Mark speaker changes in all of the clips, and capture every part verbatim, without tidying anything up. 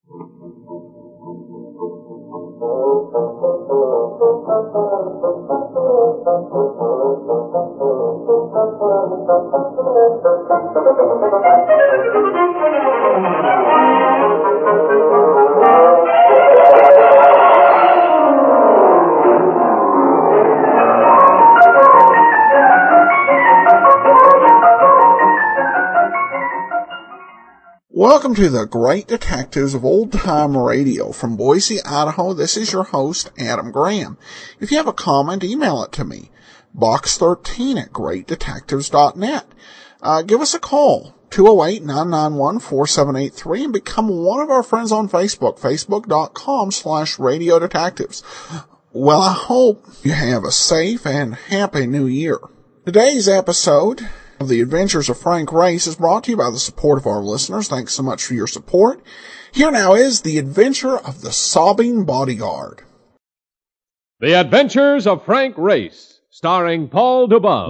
Speaker 1: Welcome to the Great Detectives of Old Time Radio. From Boise, Idaho, this is your host, Adam Graham. If you have a comment, email it to me, box thirteen at great detectives dot net. Uh, give us a call, two oh eight, nine nine one, four seven eight three, and become one of our friends on Facebook, facebook.com slash radio detectives. Well, I hope you have a safe and happy new year. Today's episode of The Adventures of Frank Race is brought to you by the support of our listeners. Thanks so much for your support. Here now is The Adventure of the Sobbing Bodyguard.
Speaker 2: The Adventures of Frank Race, starring Paul Dubov.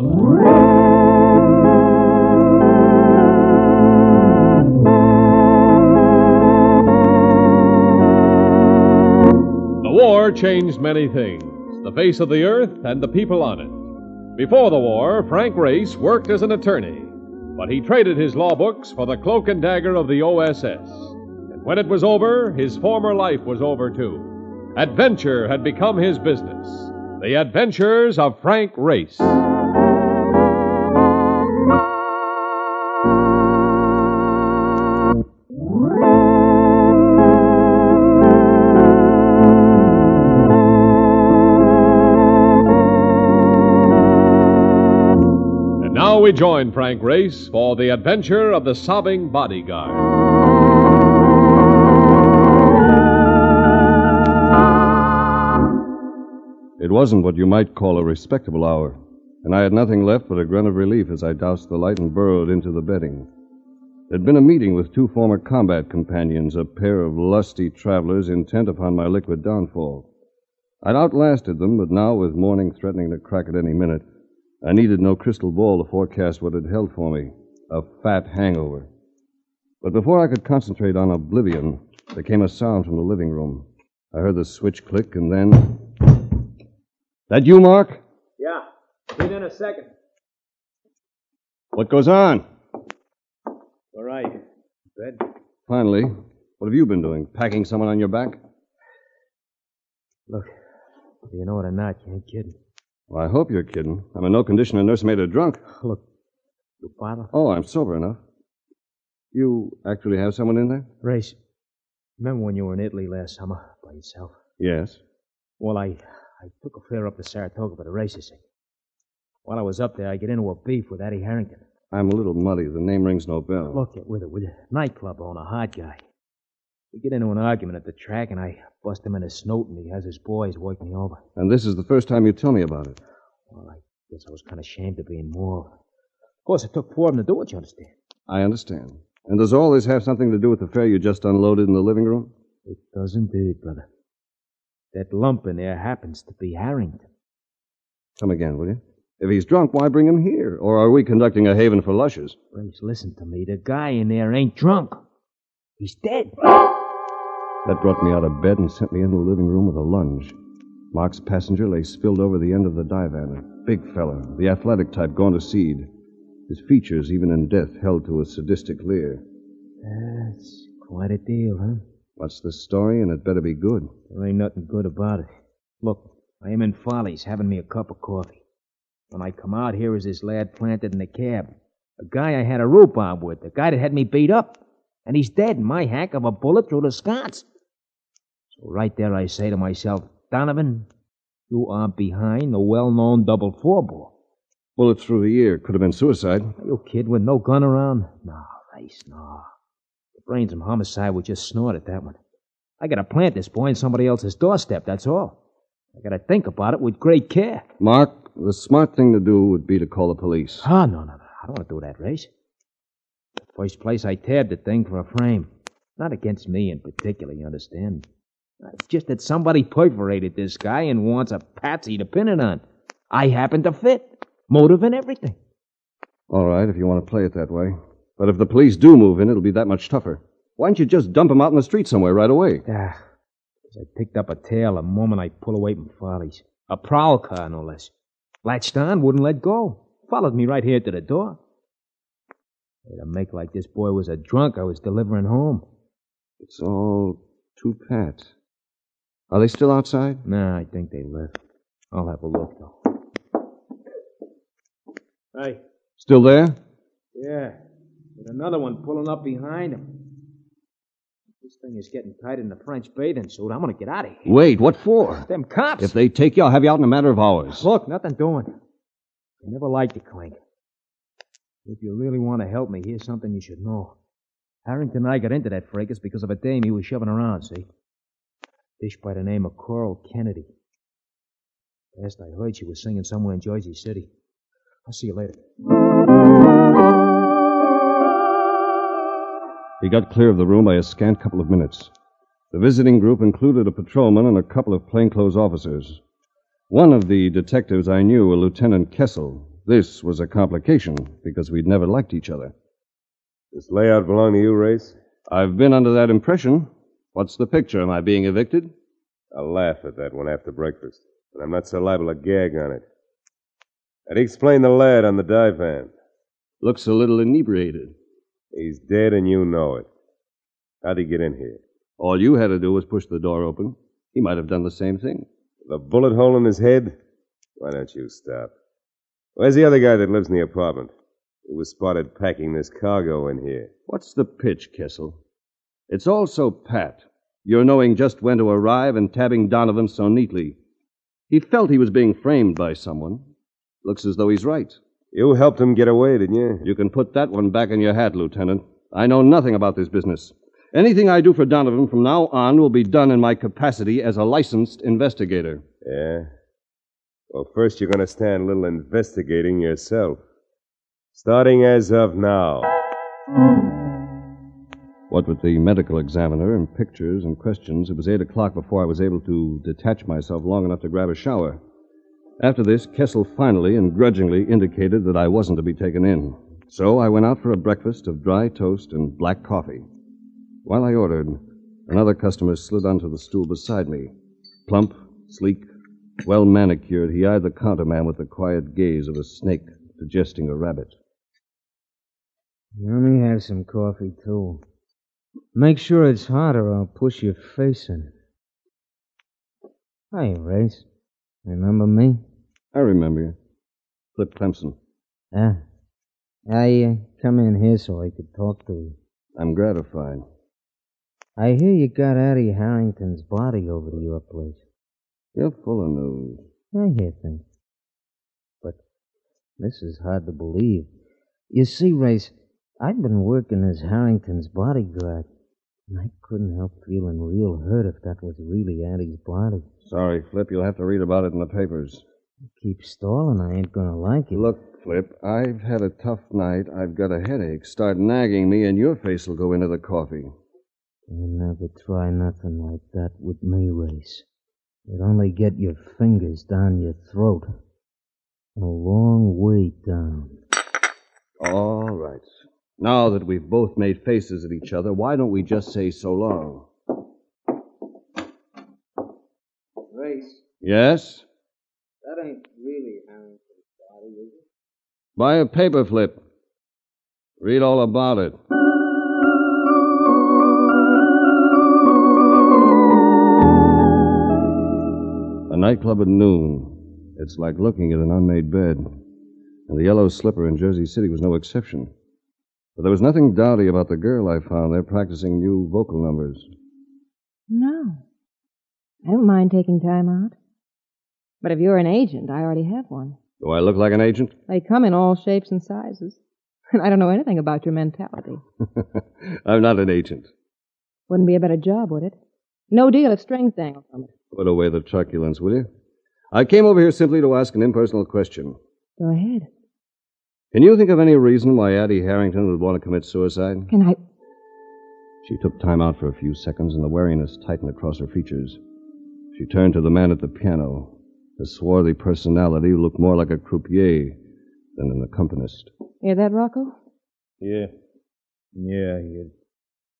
Speaker 2: The war changed many things, the face of the earth and the people on it. Before the war, Frank Race worked as an attorney, but he traded his law books for the cloak and dagger of the O S S. And when it was over, his former life was over, too. Adventure had become his business. The Adventures of Frank Race. Now we join Frank Race for the adventure of the sobbing bodyguard.
Speaker 3: It wasn't what you might call a respectable hour, and I had nothing left but a grunt of relief as I doused the light and burrowed into the bedding. There'd been a meeting with two former combat companions, a pair of lusty travelers intent upon my liquid downfall. I'd outlasted them, but now, with morning threatening to crack at any minute, I needed no crystal ball to forecast what had held for me, a fat hangover. But before I could concentrate on oblivion, there came a sound from the living room. I heard the switch click, and then... That you, Mark?
Speaker 4: Yeah. Be there in a second.
Speaker 3: What goes on?
Speaker 4: All right. Bed.
Speaker 3: Finally. What have you been doing? Packing someone on your back?
Speaker 4: Look, do you know it or not, you ain't kidding.
Speaker 3: Well, I hope you're kidding. I'm in no condition to nursemaid a drunk.
Speaker 4: Look, you bother?
Speaker 3: Oh, I'm sober enough. You actually have someone in there?
Speaker 4: Race, remember when you were in Italy last summer by yourself?
Speaker 3: Yes.
Speaker 4: Well, I, I took a fare up to Saratoga for the races. While I was up there, I get into a beef with Eddie Harrington.
Speaker 3: I'm a little muddy. The name rings no bell.
Speaker 4: Look, get with it, with it. Nightclub owner, hard guy. We get into an argument at the track, and I bust him in his snoot, and he has his boys work me over.
Speaker 3: And this is the first time you tell me about it.
Speaker 4: Well, I guess I was kind of ashamed of being more. Of course, it took four of them to do it, you understand?
Speaker 3: I understand. And does all this have something to do with the fare you just unloaded in the living room?
Speaker 4: It does indeed, brother. That lump in there happens to be Harrington.
Speaker 3: Come again, will you? If he's drunk, why bring him here? Or are we conducting a haven for lushers?
Speaker 4: Race, listen to me. The guy in there ain't drunk. He's dead.
Speaker 3: That brought me out of bed and sent me into the living room with a lunge. Mark's passenger lay spilled over the end of the divan, a big fella, the athletic type gone to seed. His features, even in death, held to a sadistic leer.
Speaker 4: That's quite a deal, huh?
Speaker 3: What's the story? And it better be good.
Speaker 4: There ain't nothing good about it. Look, I am in Follies having me a cup of coffee. When I come out, here is this lad planted in the cab. A guy I had a rhubarb with, the guy that had me beat up. And he's dead in my hack of a bullet through the sconce. So right there I say to myself, Donovan, you are behind the well-known double four-ball.
Speaker 3: Bullet through the ear. Could have been suicide.
Speaker 4: Are you kid with no gun around? No, Race, no. The brains of homicide would just snort at that one. I gotta plant this boy on somebody else's doorstep, that's all. I gotta think about it with great care.
Speaker 3: Mark, the smart thing to do would be to call the police.
Speaker 4: Oh, no, no, no. I don't want to do that, Race. First place, I tabbed the thing for a frame. Not against me in particular, you understand? It's just that somebody perforated this guy and wants a patsy to pin it on. I happen to fit. Motive and everything.
Speaker 3: All right, if you want to play it that way. But if the police do move in, it'll be that much tougher. Why don't you just dump him out in the street somewhere right away?
Speaker 4: Ah, 'cause I picked up a tail the moment I pulled away from Farley's. A prowl car, no less. Latched on, wouldn't let go. Followed me right here to the door. To make like this boy was a drunk I was delivering home.
Speaker 3: It's all too pat. Are they still outside?
Speaker 4: Nah, I think they left. I'll have a look, though. Hey.
Speaker 3: Still there?
Speaker 4: Yeah. There's another one pulling up behind him. This thing is getting tight in the French bathing suit. I'm going to get out of here.
Speaker 3: Wait, what for?
Speaker 4: Them cops.
Speaker 3: If they take you, I'll have you out in a matter of hours.
Speaker 4: Look, nothing doing. I never liked the clink. If you really want to help me, here's something you should know. Harrington and I got into that fracas because of a dame he was shoving around, see? Dish by the name of Coral Kennedy. Last I heard, she was singing somewhere in Jersey City. I'll see you later.
Speaker 3: He got clear of the room by a scant couple of minutes. The visiting group included a patrolman and a couple of plainclothes officers. One of the detectives I knew, a Lieutenant Kessel. This was a complication, because we'd never liked each other.
Speaker 5: This layout belong to you, Race?
Speaker 3: I've been under that impression. What's the picture? Am I being evicted?
Speaker 5: I'll laugh at that one after breakfast, but I'm not so liable to gag on it. How do you explain the lad on the divan?
Speaker 3: Looks a little inebriated.
Speaker 5: He's dead and you know it. How'd he get in here?
Speaker 3: All you had to do was push the door open. He might have done the same thing.
Speaker 5: The bullet hole in his head? Why don't you stop? Where's the other guy that lives in the apartment? He was spotted packing this cargo in here.
Speaker 3: What's the pitch, Kessel? It's all so pat. You're knowing just when to arrive and tabbing Donovan so neatly. He felt he was being framed by someone. Looks as though he's right.
Speaker 5: You helped him get away, didn't you?
Speaker 3: You can put that one back in your hat, Lieutenant. I know nothing about this business. Anything I do for Donovan from now on will be done in my capacity as a licensed investigator.
Speaker 5: Yeah? Well, first you're going to stand a little investigating yourself. Starting as of now.
Speaker 3: What with the medical examiner and pictures and questions, it was eight o'clock before I was able to detach myself long enough to grab a shower. After this, Kessel finally and grudgingly indicated that I wasn't to be taken in. So I went out for a breakfast of dry toast and black coffee. While I ordered, another customer slid onto the stool beside me. Plump, sleek, well-manicured, he eyed the counterman with the quiet gaze of a snake digesting a rabbit.
Speaker 4: Let me have some coffee, too. Make sure it's hot or I'll push your face in. Hi, Race. Remember me?
Speaker 3: I remember you. Flip Clemson.
Speaker 4: Ah. I uh, come in here so I could talk to you.
Speaker 3: I'm gratified.
Speaker 4: I hear you got Addie Harrington's body over to your place.
Speaker 3: You're full of news.
Speaker 4: I hear things. But this is hard to believe. You see, Race, I've been working as Harrington's bodyguard, and I couldn't help feeling real hurt if that was really Addie's body.
Speaker 3: Sorry, Flip, you'll have to read about it in the papers.
Speaker 4: Keep stalling, I ain't gonna like it.
Speaker 3: Look, Flip, I've had a tough night. I've got a headache. Start nagging me, and your face will go into the coffee.
Speaker 4: You never try nothing like that with me, Race. You'd only get your fingers down your throat. A long way down.
Speaker 3: All right. Now that we've both made faces at each other, why don't we just say so long?
Speaker 4: Race,
Speaker 3: Yes?
Speaker 4: that ain't really Harrington's body, is it?
Speaker 3: Buy a paper, Flip. Read all about it. A nightclub at noon. It's like looking at an unmade bed. And the yellow slipper in Jersey City was no exception. But there was nothing dowdy about the girl I found there practicing new vocal numbers.
Speaker 6: No. I don't mind taking time out. But if you're an agent, I already have one.
Speaker 3: Do I look like an agent?
Speaker 6: They come in all shapes and sizes. And I don't know anything about your mentality.
Speaker 3: I'm not an agent.
Speaker 6: Wouldn't be a better job, would it? No deal if strings dangle from it.
Speaker 3: Put away the truculence, will you? I came over here simply to ask an impersonal question.
Speaker 6: Go ahead.
Speaker 3: Can you think of any reason why Addie Harrington would want to commit suicide?
Speaker 6: Can I...
Speaker 3: She took time out for a few seconds, and the wariness tightened across her features. She turned to the man at the piano. His swarthy personality looked more like a croupier than an accompanist.
Speaker 6: Hear that, Rocco?
Speaker 4: Yeah. Yeah, I hear.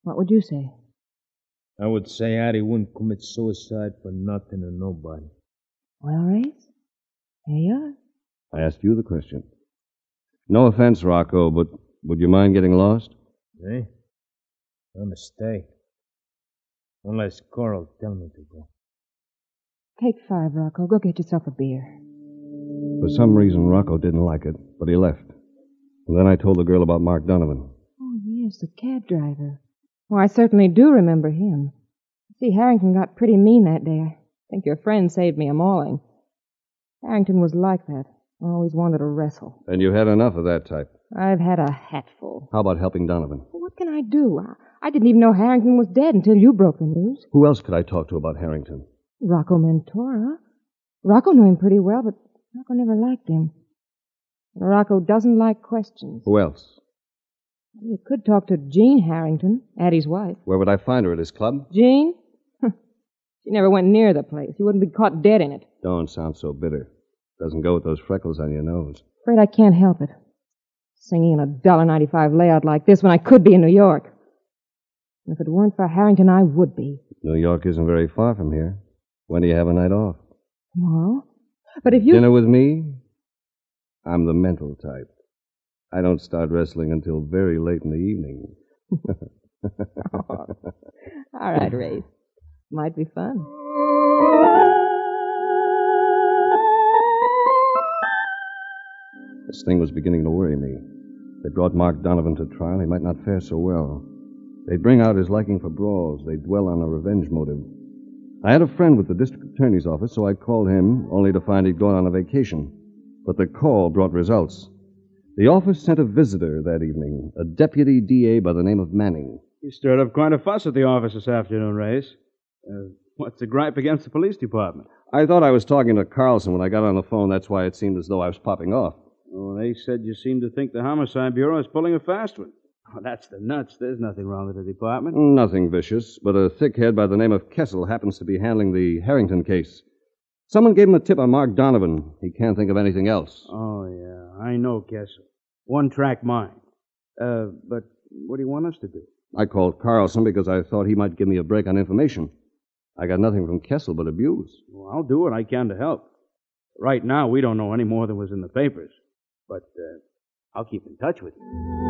Speaker 6: What would you say?
Speaker 4: I would say Addie wouldn't commit suicide for nothing or nobody.
Speaker 6: Well, Race, here you are.
Speaker 3: I asked you the question. No offense, Rocco, but would you mind getting lost?
Speaker 4: Eh? I'm a stay. Unless Coral tell me to go.
Speaker 6: Take five, Rocco. Go get yourself a beer.
Speaker 3: For some reason, Rocco didn't like it, but he left. And then I told the girl about Mark Donovan.
Speaker 6: Oh, yes, the cab driver. Well, I certainly do remember him. See, Harrington got pretty mean that day. I think your friend saved me a mauling. Harrington was like that. Always wanted to wrestle.
Speaker 3: And you had enough of that type.
Speaker 6: I've had a hatful.
Speaker 3: How about helping Donovan?
Speaker 6: Well, what can I do? I, I didn't even know Harrington was dead until you broke the news.
Speaker 3: Who else could I talk to about Harrington?
Speaker 6: Rocco Mentora. Rocco knew him pretty well, but Rocco never liked him. And Rocco doesn't like questions.
Speaker 3: Who else?
Speaker 6: You could talk to Jean Harrington, Addie's wife.
Speaker 3: Where would I find her? At his club?
Speaker 6: Jean? She never went near the place. You wouldn't be caught dead in it.
Speaker 3: Don't sound so bitter. Doesn't go with those freckles on your nose.
Speaker 6: Afraid I can't help it. Singing in a one dollar ninety-five layout like this when I could be in New York. And if it weren't for Harrington, I would be.
Speaker 3: New York isn't very far from here. When do you have a night off?
Speaker 6: Tomorrow? But if you...
Speaker 3: Dinner with me? I'm the mental type. I don't start wrestling until very late in the evening.
Speaker 6: Oh. All right, Ray. Might be fun.
Speaker 3: This thing was beginning to worry me. They brought Mark Donovan to trial. He might not fare so well. They'd bring out his liking for brawls. They'd dwell on a revenge motive. I had a friend with the district attorney's office, so I called him, only to find he'd gone on a vacation. But the call brought results. The office sent a visitor that evening, a deputy D A by the name of Manning.
Speaker 7: You stirred up quite a fuss at the office this afternoon, Race. Uh, what's the gripe against the police department?
Speaker 3: I thought I was talking to Carlson when I got on the phone. That's why it seemed as though I was popping off.
Speaker 7: Oh, they said you seem to think the Homicide Bureau is pulling a fast one. Oh, that's the nuts. There's nothing wrong with the department.
Speaker 3: Nothing vicious, but a thickhead by the name of Kessel happens to be handling the Harrington case. Someone gave him a tip on Mark Donovan. He can't think of anything else.
Speaker 7: Oh, yeah. I know Kessel. One-track mind. Uh, but what do you want us to do?
Speaker 3: I called Carlson because I thought he might give me a break on information. I got nothing from Kessel but abuse.
Speaker 7: Well, I'll do what I can to help. Right now, we don't know any more than was in the papers. But uh, I'll keep in touch with you.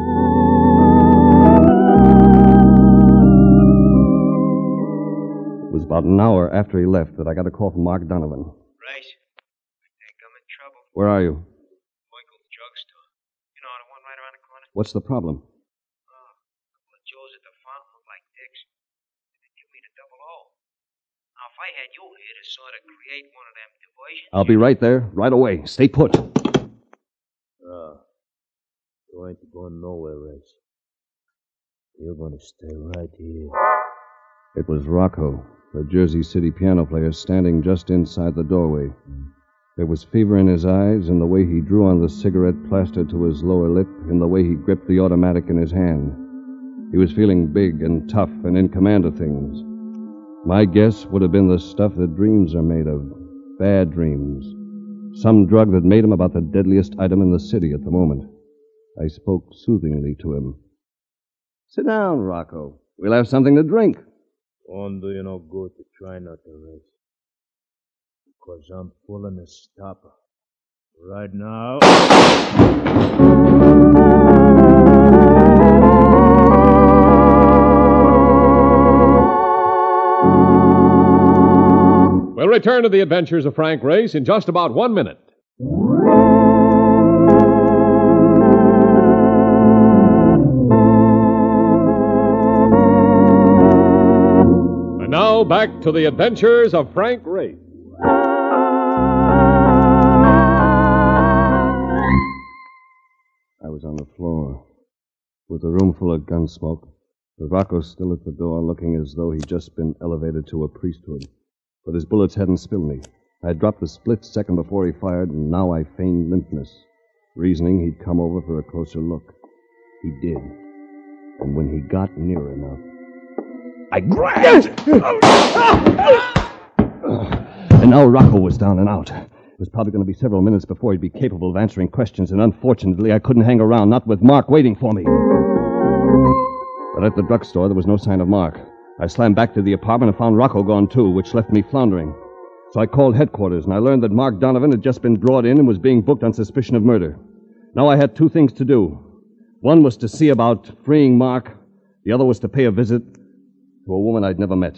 Speaker 3: It was about an hour after he left that I got a call from Mark Donovan.
Speaker 8: Rice, I think I'm in trouble.
Speaker 3: Where are you?
Speaker 8: Michael's drugstore. You know, the one right around the corner?
Speaker 3: What's the problem?
Speaker 8: Oh, a couple of Joes at the fountain look like dicks. And they give me the double O. Now, if I had you here to sort of create one of them diversions...
Speaker 3: I'll be right there, right away. Stay put.
Speaker 4: Uh, you ain't going nowhere, Race. You're going to stay right here.
Speaker 3: It was Rocco, the Jersey City piano player, standing just inside the doorway. There was fever in his eyes, in the way he drew on the cigarette plaster to his lower lip, in the way he gripped the automatic in his hand. He was feeling big and tough and in command of things. My guess would have been the stuff that dreams are made of. Bad dreams. Some drug that made him about the deadliest item in the city at the moment. I spoke soothingly to him. Sit down, Rocco. We'll have something to drink.
Speaker 4: Won't do you no good to try not to, Race. Because I'm pulling a stopper. Right now...
Speaker 2: We'll return to the adventures of Frank Race in just about one minute. And now back to the adventures of Frank Race.
Speaker 3: I was on the floor, with the room full of gun smoke, with Rocco still at the door looking as though he'd just been elevated to a priesthood. But his bullets hadn't spilled me. I had dropped the split second before he fired, and now I feigned limpness, reasoning he'd come over for a closer look. He did. And when he got near enough, I grabbed! And now Rocco was down and out. It was probably going to be several minutes before he'd be capable of answering questions, and unfortunately I couldn't hang around, not with Mark waiting for me. But at the drugstore, there was no sign of Mark. I slammed back to the apartment and found Rocco gone, too, which left me floundering. So I called headquarters, and I learned that Mark Donovan had just been brought in and was being booked on suspicion of murder. Now I had two things to do. One was to see about freeing Mark. The other was to pay a visit to a woman I'd never met.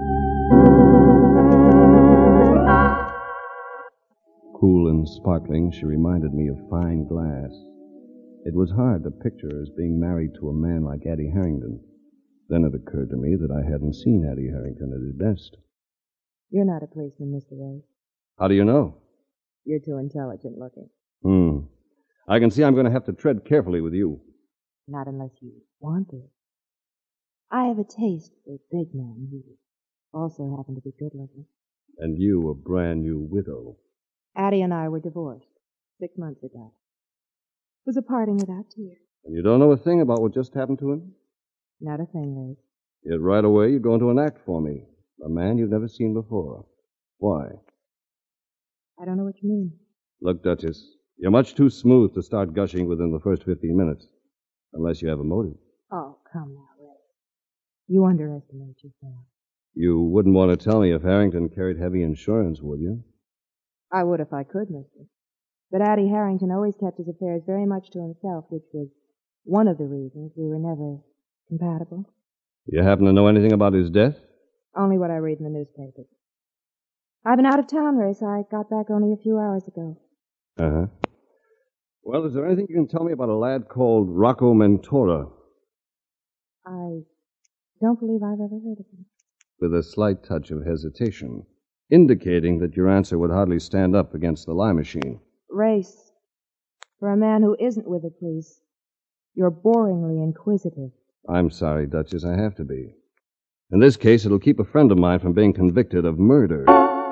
Speaker 3: Cool and sparkling, she reminded me of fine glass. It was hard to picture her as being married to a man like Addie Harrington. Then it occurred to me that I hadn't seen Addie Harrington at his best.
Speaker 6: You're not a policeman, Mister Ray.
Speaker 3: How do you know?
Speaker 6: You're too intelligent looking.
Speaker 3: Hmm. I can see I'm going to have to tread carefully with you.
Speaker 6: Not unless you want to. I have a taste for big men who also happen to be good looking.
Speaker 3: And you, a brand new widow.
Speaker 6: Addie and I were divorced six months ago. It was a parting without tears.
Speaker 3: And you don't know a thing about what just happened to him?
Speaker 6: Not a thing, Ray.
Speaker 3: Yet right away you go into an act for me. A man you've never seen before. Why?
Speaker 6: I don't know what you mean.
Speaker 3: Look, Duchess, you're much too smooth to start gushing within the first fifteen minutes. Unless you have a motive.
Speaker 6: Oh, come now, Ray. You underestimate yourself.
Speaker 3: You wouldn't want to tell me if Harrington carried heavy insurance, would you?
Speaker 6: I would if I could, mister. But Addie Harrington always kept his affairs very much to himself, which was one of the reasons we were never compatible.
Speaker 3: You happen to know anything about his death?
Speaker 6: Only what I read in the newspapers. I've been out of town, Ray, so I got back only a few hours ago.
Speaker 3: Uh-huh. Well, is there anything you can tell me about a lad called Rocco Mentora?
Speaker 6: I don't believe I've ever heard of him.
Speaker 3: With a slight touch of hesitation, indicating that your answer would hardly stand up against the lie machine.
Speaker 6: Race. For a man who isn't with the police, you're boringly inquisitive.
Speaker 3: I'm sorry, Duchess, I have to be. In this case, it'll keep a friend of mine from being convicted of murder.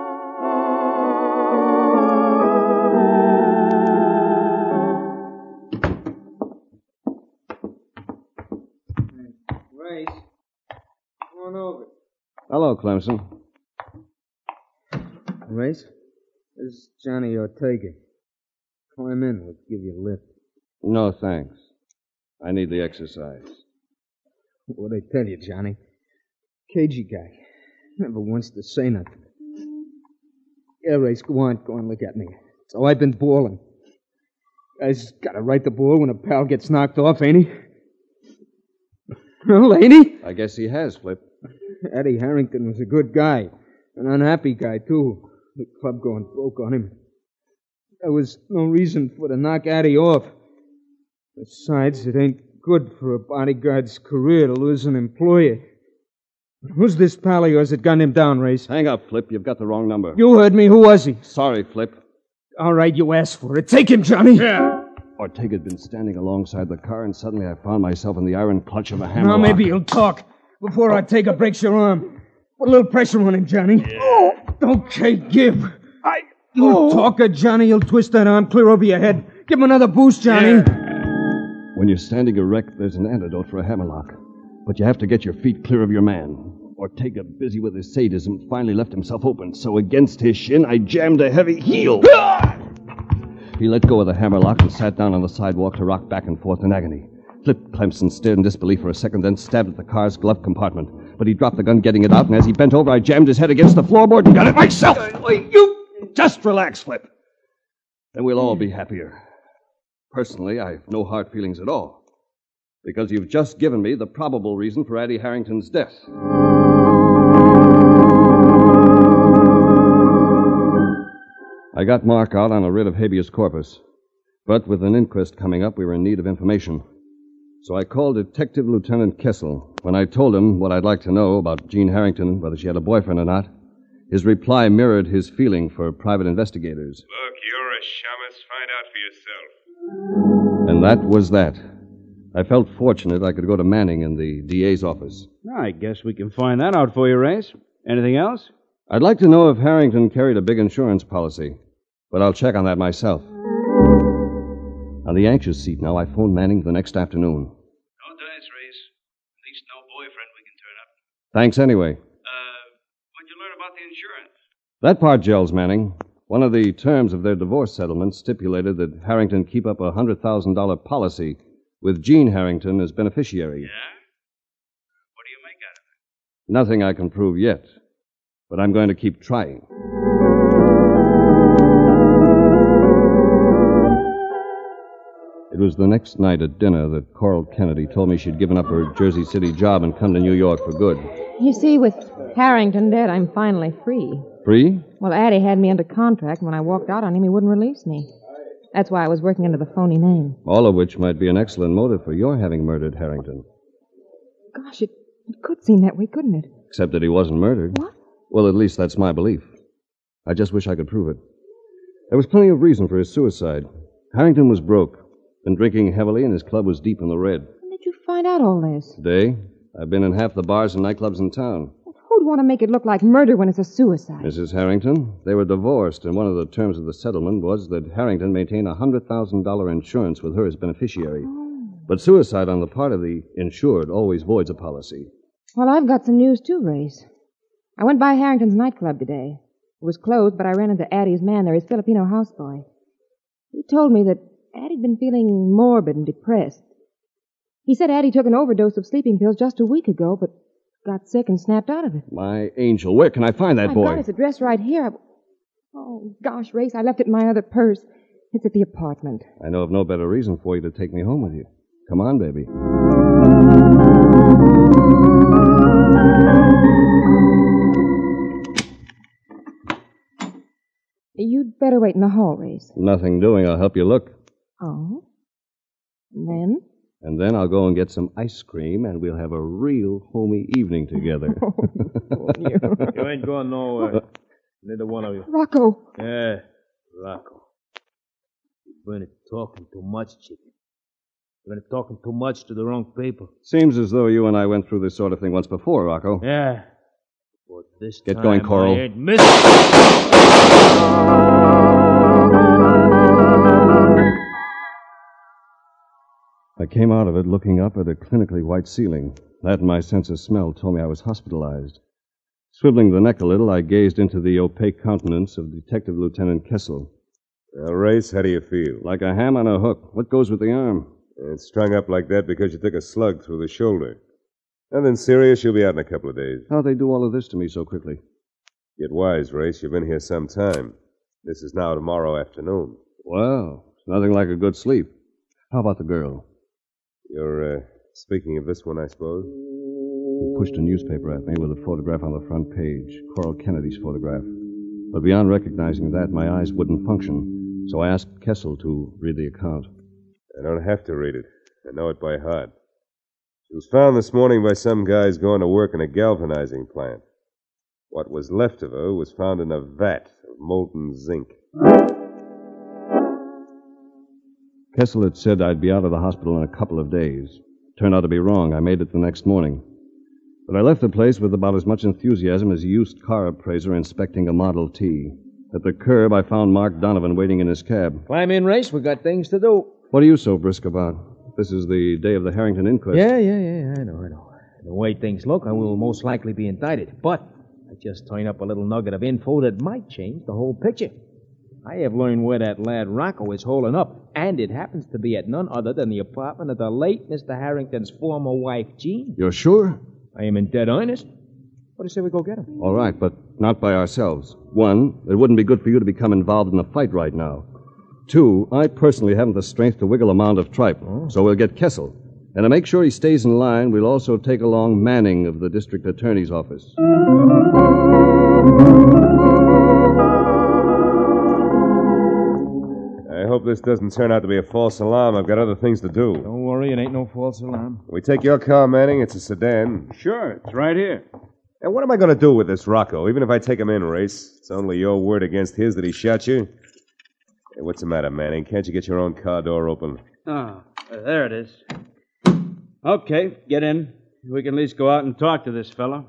Speaker 4: Race, come on over.
Speaker 3: Hello, Clemson.
Speaker 4: Race, this is Johnny Ortega. Climb in, we'll give you a lift.
Speaker 3: No, thanks. I need the exercise.
Speaker 4: What'd I tell you, Johnny? Cagey guy. Never wants to say nothing. Yeah, Race, go on, go on, look at me. So I've been balling. Guy's gotta right the ball when a pal gets knocked off, ain't he? Well, ain't he?
Speaker 3: I guess he has, Flip.
Speaker 4: Addie Harrington was a good guy. An unhappy guy, too. The club going broke on him. There was no reason for to knock Addie off. Besides, it ain't good for a bodyguard's career to lose an employer. Who's this pal of yours that gunned him down, Race?
Speaker 3: Hang up, Flip. You've got the wrong number.
Speaker 4: You heard me. Who was he?
Speaker 3: Sorry, Flip.
Speaker 4: All right, you asked for it. Take him, Johnny. Yeah.
Speaker 3: Ortega had been standing alongside the car, and suddenly I found myself in the iron clutch of a hammer.
Speaker 4: Now maybe he'll talk before Ortega breaks your arm. Put a little pressure on him, Johnny. Yeah. Okay, give. I... You oh. talker, Johnny. You'll twist that arm clear over your head. Give him another boost, Johnny.
Speaker 3: Yeah. When you're standing erect, there's an antidote for a hammerlock. But you have to get your feet clear of your man. Ortega, busy with his sadism, finally left himself open, so against his shin, I jammed a heavy heel. He let go of the hammerlock and sat down on the sidewalk to rock back and forth in agony. Flip Clemson stared in disbelief for a second, then stabbed at the car's glove compartment. But he dropped the gun, getting it out, and as he bent over, I jammed his head against the floorboard and got it myself. You... Just relax, Flip. Then we'll all be happier. Personally, I've no hard feelings at all, because you've just given me the probable reason for Addie Harrington's death. I got Mark out on a writ of habeas corpus, but with an inquest coming up, we were in need of information. So I called Detective Lieutenant Kessel. When I told him what I'd like to know about Jean Harrington, whether she had a boyfriend or not, his reply mirrored his feeling for private investigators.
Speaker 9: Look, you're a shamus. Find out for yourself.
Speaker 3: And that was that. I felt fortunate I could go to Manning in the D A's office.
Speaker 7: I guess we can find that out for you, Race. Anything else?
Speaker 3: I'd like to know if Harrington carried a big insurance policy, but I'll check on that myself. On the anxious seat now, I phoned Manning the next afternoon.
Speaker 8: No dice, Race. At least no boyfriend we can turn up.
Speaker 3: Thanks anyway.
Speaker 8: Uh, what'd you learn about the insurance?
Speaker 3: That part gels, Manning. One of the terms of their divorce settlement stipulated that Harrington keep up a one hundred thousand dollars policy with Jean Harrington as beneficiary.
Speaker 8: Yeah?
Speaker 3: Nothing I can prove yet, but I'm going to keep trying. It was the next night at dinner that Coral Kennedy told me she'd given up her Jersey City job and come to New York for good.
Speaker 6: You see, with Harrington dead, I'm finally free.
Speaker 3: Free?
Speaker 6: Well, Addie had me under contract. When I walked out on him, he wouldn't release me. That's why I was working under the phony name.
Speaker 3: All of which might be an excellent motive for your having murdered Harrington.
Speaker 6: Gosh, it, it could seem that way, couldn't it?
Speaker 3: Except that he wasn't murdered.
Speaker 6: What?
Speaker 3: Well, at least that's my belief. I just wish I could prove it. There was plenty of reason for his suicide. Harrington was broke, been drinking heavily, and his club was deep in the red.
Speaker 6: When did you find out all this?
Speaker 3: Today, I've been in half the bars and nightclubs in town.
Speaker 6: Who'd want to make it look like murder when it's a suicide?
Speaker 3: Missus Harrington, they were divorced, and one of the terms of the settlement was that Harrington maintain a one hundred thousand dollars insurance with her as beneficiary.
Speaker 6: Oh.
Speaker 3: But suicide on the part of the insured always voids a policy.
Speaker 6: Well, I've got some news, too, Race. I went by Harrington's nightclub today. It was closed, but I ran into Addie's man there, his Filipino houseboy. He told me that Addie'd been feeling morbid and depressed. He said Addie took an overdose of sleeping pills just a week ago, but got sick and snapped out of it.
Speaker 3: My angel, where can I find that
Speaker 6: I've
Speaker 3: boy?
Speaker 6: got his address right here. I... Oh, gosh, Race, I left it in my other purse. It's at the apartment.
Speaker 3: I know of no better reason for you to take me home with you. Come on, baby.
Speaker 6: You'd better wait in the hall, Race.
Speaker 3: Nothing doing. I'll help you look.
Speaker 6: Oh? And then?
Speaker 3: And then I'll go and get some ice cream, and we'll have a real homey evening together.
Speaker 6: Oh, you.
Speaker 4: You ain't going nowhere. Neither one of you.
Speaker 6: Rocco.
Speaker 4: Yeah, Rocco. You've been talking too much, chicken. You've been talking too much to the wrong people.
Speaker 3: Seems as though you and I went through this sort of thing once before, Rocco.
Speaker 4: Yeah. But this
Speaker 3: Get
Speaker 4: time
Speaker 3: going, Coral.
Speaker 4: I ain't missing.
Speaker 3: I came out of it looking up at a clinically white ceiling. That and my sense of smell told me I was hospitalized. Swiveling the neck a little, I gazed into the opaque countenance of Detective Lieutenant Kessel.
Speaker 5: Well, Race, how do you feel?
Speaker 3: Like a ham on a hook. What goes with the arm?
Speaker 5: It's strung up like that because you took a slug through the shoulder. Nothing serious. You'll be out in a couple of days.
Speaker 3: How'd they do all of this to me so quickly?
Speaker 5: Get wise, Race. You've been here some time. This is now tomorrow afternoon.
Speaker 3: Well, it's nothing like a good sleep. How about the girl?
Speaker 5: You're, uh, speaking of this one, I suppose?
Speaker 3: He pushed a newspaper at me with a photograph on the front page, Coral Kennedy's photograph. But beyond recognizing that, my eyes wouldn't function, so I asked Kessel to read the account.
Speaker 5: I don't have to read it. I know it by heart. She was found this morning by some guys going to work in a galvanizing plant. What was left of her was found in a vat of molten zinc.
Speaker 3: Kessel had said I'd be out of the hospital in a couple of days. Turned out to be wrong. I made it the next morning. But I left the place with about as much enthusiasm as a used car appraiser inspecting a Model T. At the curb, I found Mark Donovan waiting in his cab.
Speaker 4: Climb in, Race. We got things to do.
Speaker 3: What are you so brisk about? This is the day of the Harrington inquest.
Speaker 4: Yeah, yeah, yeah. I know, I know. The way things look, I will most likely be indicted. But I just turned up a little nugget of info that might change the whole picture. I have learned where that lad Rocco is holding up, and it happens to be at none other than the apartment of the late Mister Harrington's former wife, Jean.
Speaker 3: You're sure?
Speaker 4: I am in dead earnest. What do you say we go get him?
Speaker 3: All right, but not by ourselves. One, it wouldn't be good for you to become involved in a fight right now. Two, I personally haven't the strength to wiggle a mound of tripe, oh. so we'll get Kessel. And to make sure he stays in line, we'll also take along Manning of the district attorney's office.
Speaker 5: I hope this doesn't turn out to be a false alarm. I've got other things to do.
Speaker 4: Don't worry, it ain't no false alarm.
Speaker 5: We take your car, Manning. It's a sedan.
Speaker 7: Sure, it's right here.
Speaker 5: And what am I going to do with this Rocco? Even if I take him in, Race, it's only your word against his that he shot you. Hey, what's the matter, Manning? Can't you get your own car door open?
Speaker 7: Oh, there it is. Okay, get in. We can at least go out and talk to this fellow.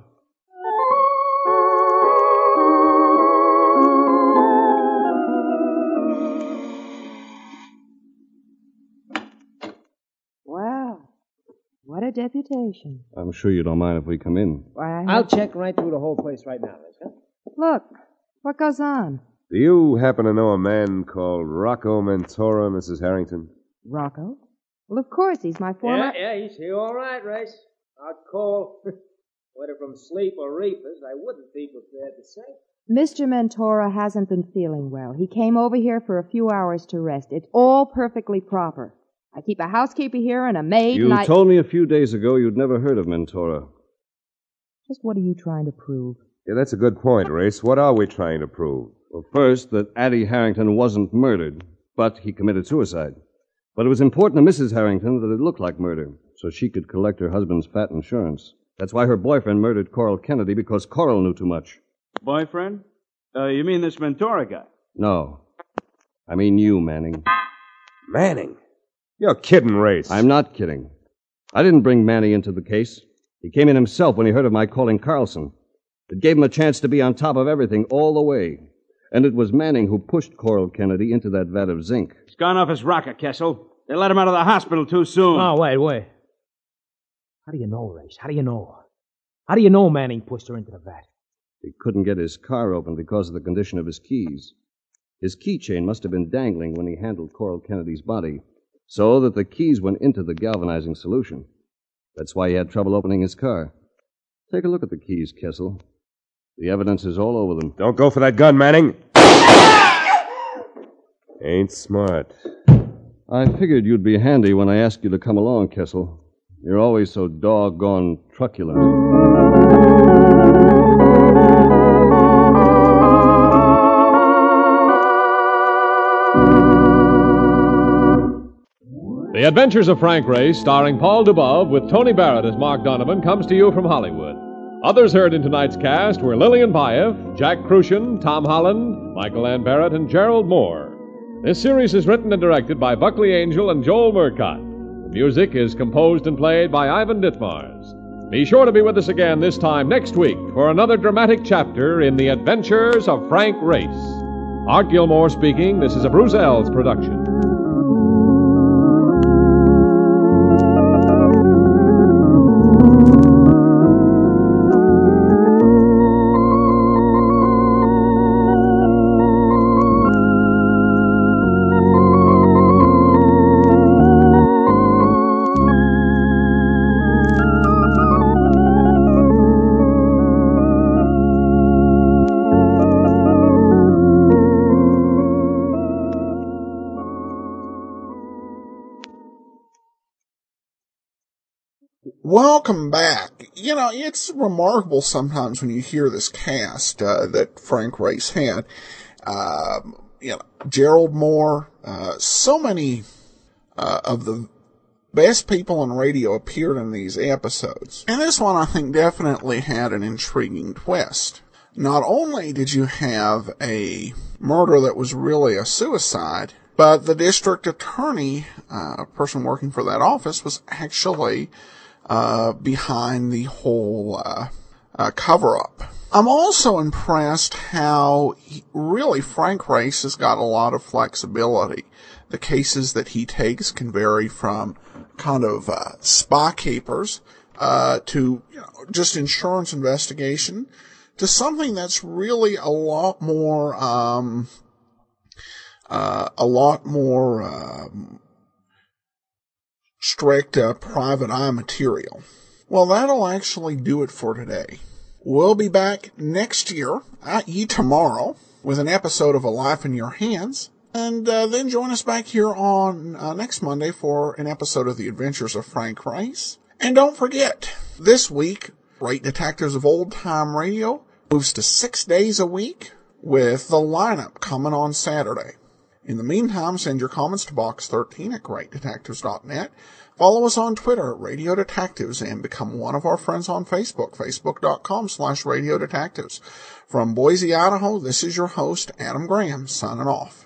Speaker 6: Wow. What a deputation.
Speaker 3: I'm sure you don't mind if we come in.
Speaker 6: Why, I
Speaker 4: I'll check right through the whole place right now, Race. Huh?
Speaker 6: Look, what goes on?
Speaker 5: Do you happen to know a man called Rocco Mentora, Missus Harrington?
Speaker 6: Rocco? Well, of course, he's my former...
Speaker 4: Yeah, yeah, he's here all right, Race. I'll call. Whether from sleep or reefers, I wouldn't be prepared to say.
Speaker 6: Mister Mentora hasn't been feeling well. He came over here for a few hours to rest. It's all perfectly proper. I keep a housekeeper here and a maid,
Speaker 3: You
Speaker 6: and I...
Speaker 3: told me a few days ago you'd never heard of Mentora.
Speaker 6: Just what are you trying to prove?
Speaker 5: Yeah, that's a good point, Race. What are we trying to prove?
Speaker 3: Well, first, that Addie Harrington wasn't murdered, but he committed suicide. But it was important to Missus Harrington that it looked like murder, so she could collect her husband's fat insurance. That's why her boyfriend murdered Coral Kennedy, because Coral knew too much.
Speaker 7: Boyfriend? Uh, you mean this Mentora guy?
Speaker 3: No. I mean you, Manning.
Speaker 5: Manning? You're kidding, Race.
Speaker 3: I'm not kidding. I didn't bring Manny into the case. He came in himself when he heard of my calling Carlson. It gave him a chance to be on top of everything all the way. And it was Manning who pushed Coral Kennedy into that vat of zinc.
Speaker 7: He's gone off his rocker, Kessel. They let him out of the hospital too soon.
Speaker 4: Oh, wait, wait. How do you know, Race? How do you know? How do you know Manning pushed her into the vat?
Speaker 3: He couldn't get his car open because of the condition of his keys. His keychain must have been dangling when he handled Coral Kennedy's body, so that the keys went into the galvanizing solution. That's why he had trouble opening his car. Take a look at the keys, Kessel. The evidence is all over them.
Speaker 5: Don't go for that gun, Manning. Ain't smart.
Speaker 3: I figured you'd be handy when I asked you to come along, Kessel. You're always so doggone truculent.
Speaker 2: The Adventures of Frank Race, starring Paul Dubov with Tony Barrett as Mark Donovan, comes to you from Hollywood. Others heard in tonight's cast were Lillian Baeff, Jack Crucian, Tom Holland, Michael Ann Barrett, and Gerald Moore. This series is written and directed by Buckley Angel and Joel Murcott. The music is composed and played by Ivan Ditmars. Be sure to be with us again this time next week for another dramatic chapter in The Adventures of Frank Race. Art Gilmore speaking. This is a Bruce Ells production.
Speaker 1: Welcome back. You know, it's remarkable sometimes when you hear this cast uh, that Frank Race had. Uh, you know, Gerald Moore, uh, so many uh, of the best people in radio appeared in these episodes. And this one, I think, definitely had an intriguing twist. Not only did you have a murder that was really a suicide, but the district attorney, uh, a person working for that office, was actually Uh, behind the whole uh, uh, cover-up. I'm also impressed how he, really Frank Race has got a lot of flexibility. The cases that he takes can vary from kind of uh, spy capers uh, to you know, just insurance investigation to something that's really a lot more um, uh, a lot more um, strict uh, private eye material. Well, that'll actually do it for today. We'll be back next year, that is tomorrow, with an episode of A Life in Your Hands, and uh, then join us back here on uh, next Monday for an episode of The Adventures of Frank Race. And don't forget, this week, Great Detectives of Old Time Radio moves to six days a week with the lineup coming on Saturday. In the meantime, send your comments to box thirteen at great detectives dot net. Follow us on Twitter at Radio Detectives and become one of our friends on Facebook, facebook.com slash Radio Detectives. From Boise, Idaho, this is your host, Adam Graham, signing off.